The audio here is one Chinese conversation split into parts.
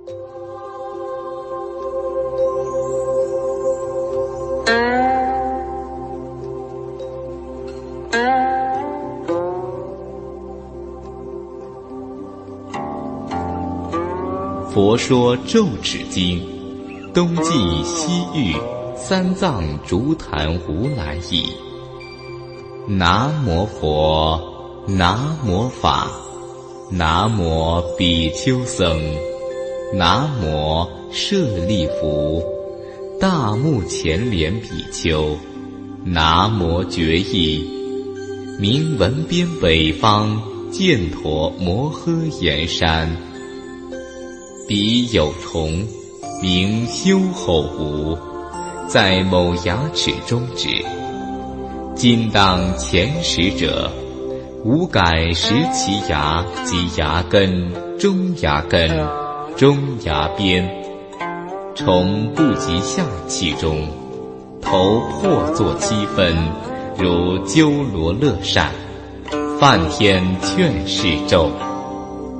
佛说咒持经，东晋西域三藏竹坛无来意。南无佛，南无法，南无比丘僧，南无舍利弗，大目犍连比丘，南无觉意，名文边北方犍陀摩诃延山。彼有虫，名修吼无，在某牙齿中止。今当前识者，吾改食其牙及牙根、中牙根、中牙边，虫不及下气中，头破作七分，如鸠罗勒扇，梵天劝示咒。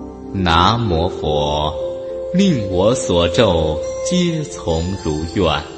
南无佛，令我所咒皆从如愿。